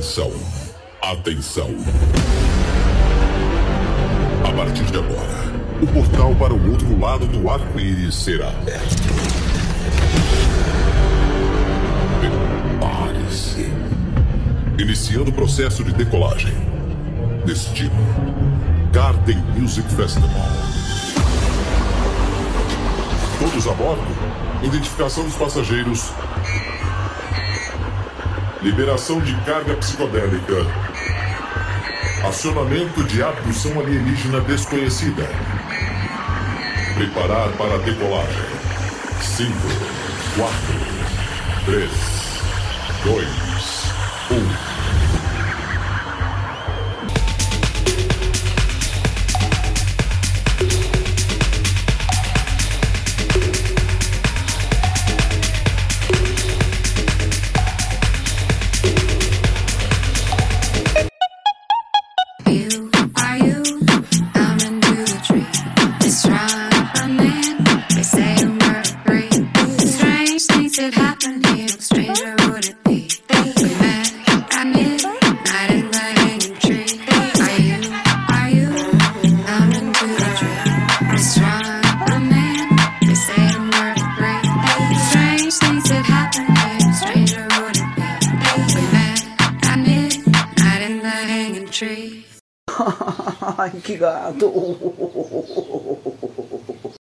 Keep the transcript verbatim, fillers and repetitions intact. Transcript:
Atenção, atenção. A partir de agora, o portal para o outro lado do arco-íris será aberto. Prepare-se. Iniciando o processo de decolagem. Destino: Garden Music Festival. Todos a bordo. Identificação dos passageiros. Liberação de carga psicodélica. Acionamento de abdução alienígena desconhecida. Preparar para a decolagem. cinco, quatro, três, dois, um. Ai, que gato!